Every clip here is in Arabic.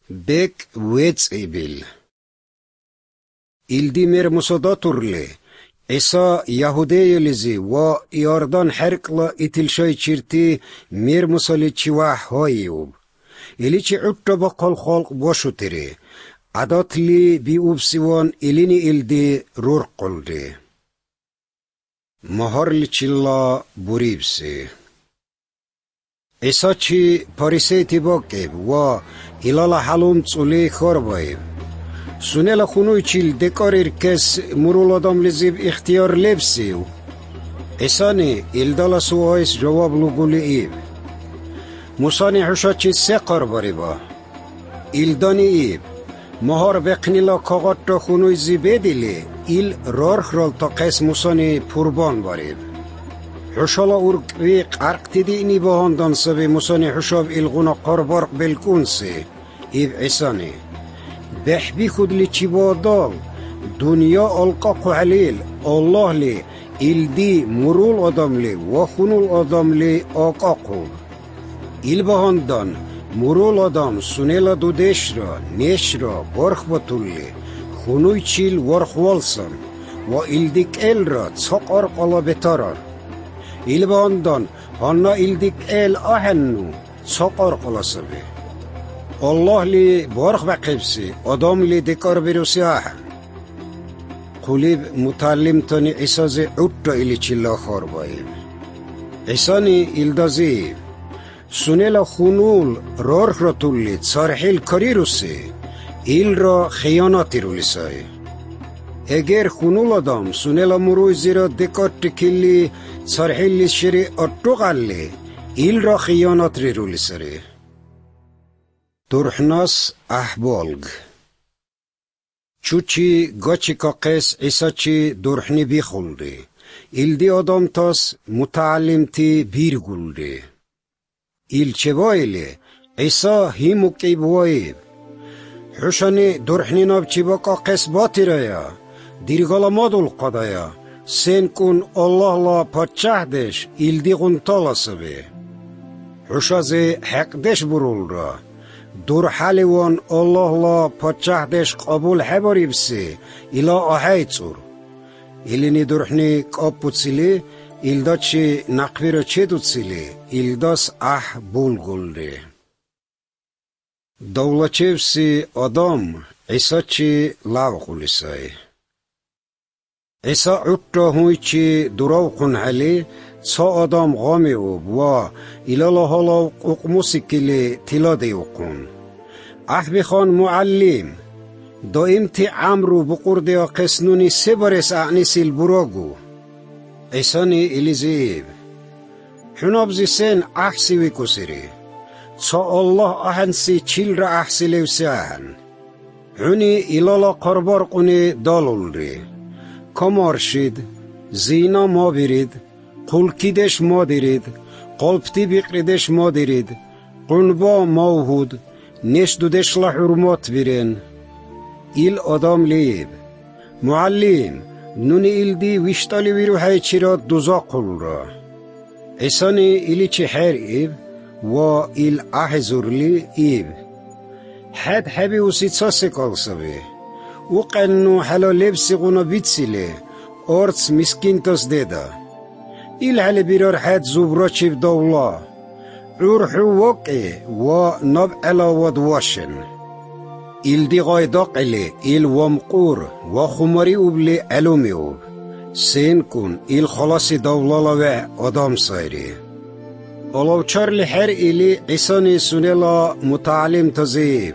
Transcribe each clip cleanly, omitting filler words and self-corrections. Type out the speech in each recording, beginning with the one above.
بك ويتس إبل إلدي مير مصداتورلي إسا يهودي لزي و ياردان حرقلا إتلشاي چرتي مير مصالي چواح هايوب إلي چي عطا بقال خالق باشو تري عدات لي بيوب سيوان إليني إلدي رور قلدي مهار لچلا بوريبسي إسا چي پاريسيتي باقيب و إلالا حلوم تصولي خاربايب سونيلا خونوي چيل دكارير كس مرول آدم لزيب اختيار لبسيو إساني إلدالا سوايس جواب لغولي إيب موساني حشا چي سقر باريبا إلداني إيب مهار بقنيلا كاغات تا خونوي زيبيدي لي إل رارخرال تا قس موساني پوربان باريب حشالا أورق بيق عرق تديني باهاندان سبي موساني حشاب إلغونا قربارق بالكونسي إيب إساني بحبي خود لي چيبادال دنيا ألقاق عليل الله لي إلدي مرول آدم لي وخونول آدم لي آقاقو إل باهاندان مرول آدم سونيلا دودش را نش را برخ بطول لي خونوي چيل ورخ والسن و إلديك إل را تساق أرق الله بتارار إل باهاندان هانا إلديك إل آهنو تساق أرق الله سبي الله لي بارخ بقبسي آدم لي دكار بروسي آهن قوليب متعلم تاني عيسازي عطا إلي چلا خاربايب عيساني إلدازيب سونيلا خونول رارخ را توليد صارحيل كاريروسي إل را خياناتي روليساي اگر خونول آدم سونيلا مروي زيرا دكار تكيلي صارحيل لشري أرطوغالي إل را خيانات روليساري ترحناس أحبالغ چوچی گاچی کا قیس ایسا چی درحنی بی خلده ایل دی آدم تاس متعلم تی بیر گلده ایل چه وایلی ایسا هیمو کی بوایب حشانی درحنی ناب چی با کا قیس باتی رایا دیرگالا مادول قدایا سین کن الله لا پاچه دش ایل دی غنطالا سبه حشازی حق دش برول را دور حالوان الله لا پاچه دش قبول حباری بسی ایلا آهی چور ایلینی درحنی کاب بودسیلی ایلدا چی نقوی را چه دودسیلی ایلداس بول گلده دولچه بسی آدم ایسا چی لاو قولیسای ایسا عطا هوی چی دراو قن حلی سا آدم غامی و ایلالا حالا اقموسی کلی تلا دیوقون بخان معلم دائم تی عمرو بقرده قسنونی سبرس اعنی سیل براغو ایسانی الیزیب حنابزی سین احسی وی کسیری تا الله احنسی چیل را احسی لیوسی احن حنی ایلالا قربار قونی دالول ری کمار شید زینا ما برید قلکیدش ما دیرید قلبتی بقریدش ما دیرید قنبا موهود نش دودش لحرمات بیرن ایل آدم لیب معلم نونی ایل دی ویشتالی ویرو های چرا دوزا قل را ایسانی ایلی چه حیر ایب و ایل احزورلی ایب حد حبی و سیتسا سکال سبی و قنو حلا لبسی غنا بیتسیلی ارتس مسکین تاس دیده ایل حلی بیرار حد زوبرا چیب دولا عرحو وقعی و نب علاوات واشن ایل دی غایداق ایلی ایل ومقور و خماری اوبلی علومی اوب سین کن ایل خلاصی دولالا و آدم سایری اولو چارلی حر ایلی عیسانی سونیلا متعلم تزیب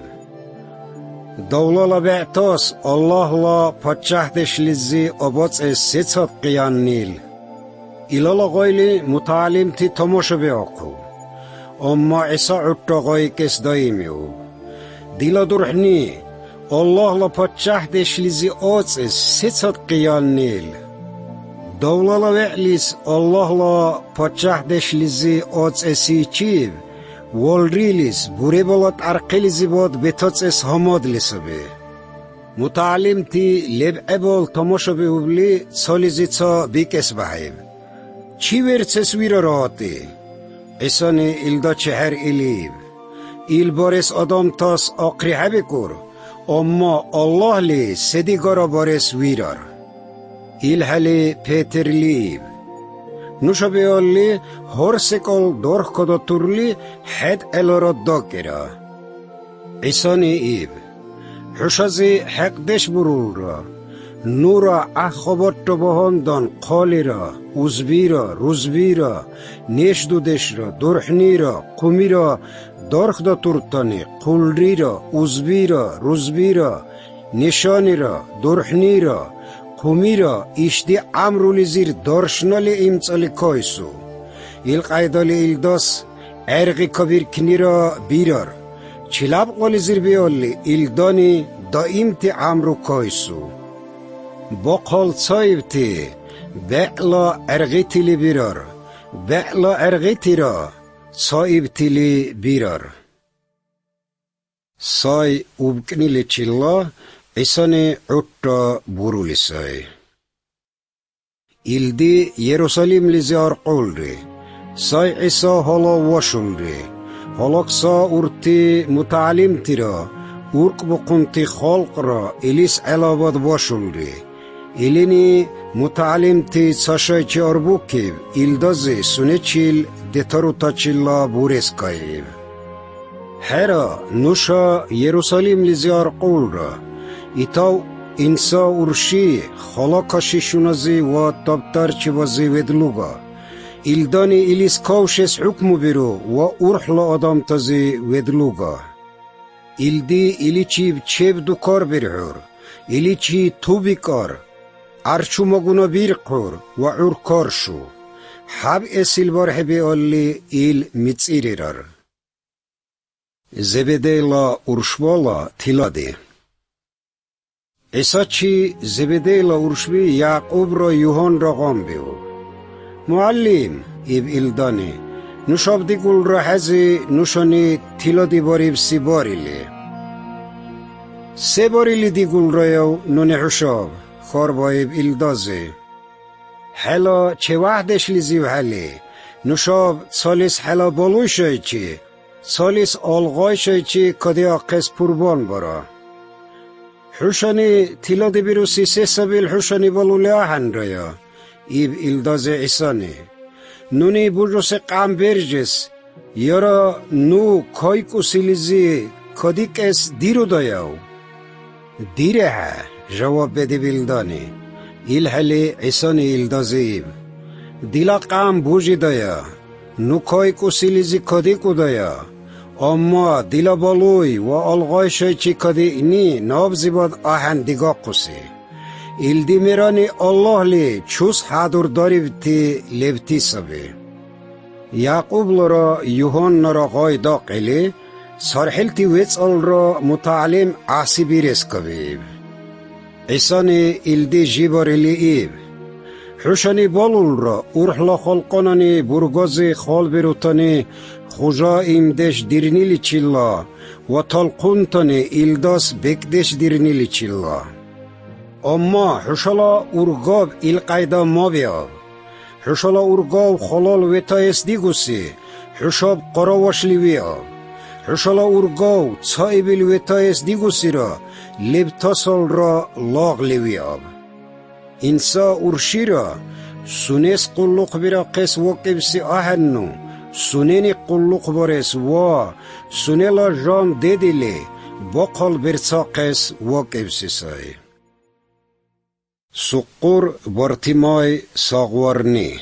دولالا بعتاس الله لا پچه دش لزی آباس سیصد قیان نیل ایلالا غایلی متعلم تی تماشا بیاقو اما عیسا عطا غای کس دایمیو دیلا درحنی الله لا پچه دش لزی آباس سیصد قیان نیل دولالا وعلیس الله لا پچه دش لزی آباس سی چیب والریلیس بوری بالات ارقیلیزی باد بتاц اس هماد لسبه متعلم تی لب ابال تماشا بیوبلی سالیزی تا بیکس بحیب چی ورچس ویرا راتی ایسانی ایلدا چهر ایلیب ایل بارس آدم تاس آقریه بکر اما الله لی سدیگارا بارس ویرار ایل هلی پیتر لیب نوشا بیالی هر سکال دارخ کدا تورلی حد الارا داگیرا عیسانی ایب حشازی حق دش برول را نورا اخبات تو بهاندان قالی را اوزبی را روزبی را نیش دودش را درحنی را قومی را دارخ دا تورتانی قلری را اوزبی را روزبی را نشانی را درحنی را قومی را ایشتی عمرولی زیر دارشنالی امتالی کایسو ایل قیدالی ایل داس ارغی کبیر کنی را بیرار چلاب قولی زیر بیالی ایل دانی دائمتی عمرو کایسو با قال صایبتی بعلا ارغیتی لی بیرار بعلا ارغیتی را صایبتی لی بیرار سای اوبکنی لی چلا عیسانی عطا برولی سای ایلدی یروسالیم لی زیار قول ری سای عیسا حالا واشل ری حالا کسا ارتی متعلم تی را ارک بقنتی خالق را ایلیس علاباد واشل ری ایلینی متعلم تی ساشای چی اربوکیو ایلدازی سونه چیل دیتارو تا چیلا بورس کاییو هرا نوشا یروسالیم لی زیار قول را ایتاو انسا ارشی خلا کاشی شونازی و تابتر چی وزی ودلوگا ایلدانی ایلیس کاوشس حکمو بیرو و ارحلا آدم تازی ودلوگا ایلدی ایلی چی چیب دو کار برعور ایلی چی تو بیکار ارچو مگونا بیر قور و عور کار شو حب اسیل باره بی آلی ایل میتسیری رار زبدیلا ارشوالا تیلاده عیسا چی زبدیلا ارشوی یعقوب را یوهان را غام بیو معلم ایب ایلدانی نوشاب دی گل را حزی نوشانی تیلاده باریب سی باریلی سه باریلی دی گل را یو نونی حشاب خار بایب ایلدازی حالا چه وحدش لیزیو حالی نوشاب سالیس حالا بالوی شای چی سالیس آلغای شای چی کدی آقیس پربان برا حوشانی تیلاده بیروسی سه سبیل حوشانی بالولی آهن ریا ایب ایلدازی عیسانی نونی بوجوس قام برجس یارا نو کایکو سیلیزی کدی کس دیرو دایاو دیره ها جواب بده بیلدانی ایل حلی عیسانی ایلدازیب دیلا قام بوجی دایا نوکای کو سیلیزی کدی کو دایا اما دیلا بالوی و آلغای شای چی کدی اینی نابزی باد آهن دیگا قسی ایلدی میرانی الله لی چوس حادور داری بتی لیبتی سبی یعقوب لرا یوهان نرا غای داقلی سارحلتی ویتس آل را متعلم عاسی بیرس کبیب عیسانی ایلدی جیباری ایب حوشانی بالول را ارحلا خلقانانی برگازی خال بروتانی خوجا ایمدش دیرنیلی چیلا و تلقونتانی ایلداس بکدش دیرنیلی چیلا اما حوشالا ارگاب ایل قیدا ما بیاب حوشالا ارگاب خلال ویتایس دیگوسی حوشاب قراواشلی بیاب حوشالا ارگاو صاحبیل ویتایس دیگوسی را لبتاسال را لاغ لیویاب انسا ارشی را سونیس قلق بیرا قیس وقبسی آهنو سونین قلق بارس و سونیلا جام دیدیلی باقال برسا قیس وقبسی سای سقور بارتیمای ساغوارنی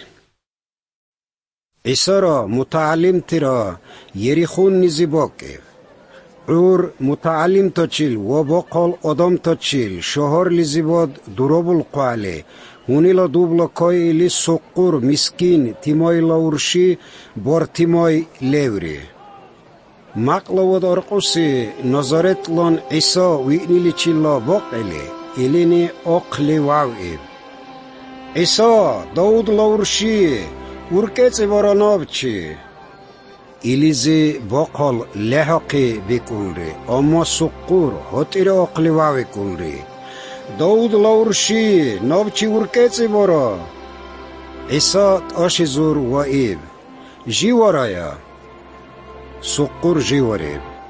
عیسا را متعلم تیرا یریخون نیزی باکیف عور متعلم تا چیل و باقال آدم تا چیل شهر لیزیباد درابل قوالی هونیلا دوبلا کای لی سقور مسکین تیمای لاورشی بار تیمای لیوری مقلوود ارقوسی نظارت لان عیسا وینیلی چیلا باقلی ایلینی اقلی واویب عیسا داود لاورشی ورکیت باراناب چی ایلیزی باقال لحقی بکنری اما سقور هتیر اقلی واوی کنری داود لاورشی ناب چی ورکیت بارا عیسا آشی زور و ایب جیورایا سقور جیوریب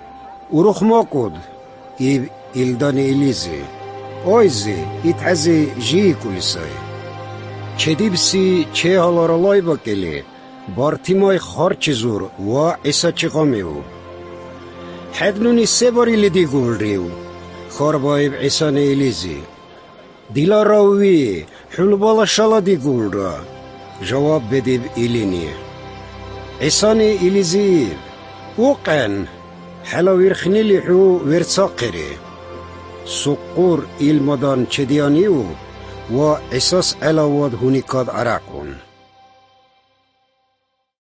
урухмокуд иб илдани илизи ойзи итхази жи кулисай чедибси чеҳаларалай бакели бартимай харчизур ва исачиғамиу хеднуни се бари лидигулрив харбаиб исани илизи диларави хулбала шаладигулра жаваб бедиб илини исани илизи уқен хелавирхнилиху верцақири суққур илмадан чедияниу ва исас алавад хуникад араку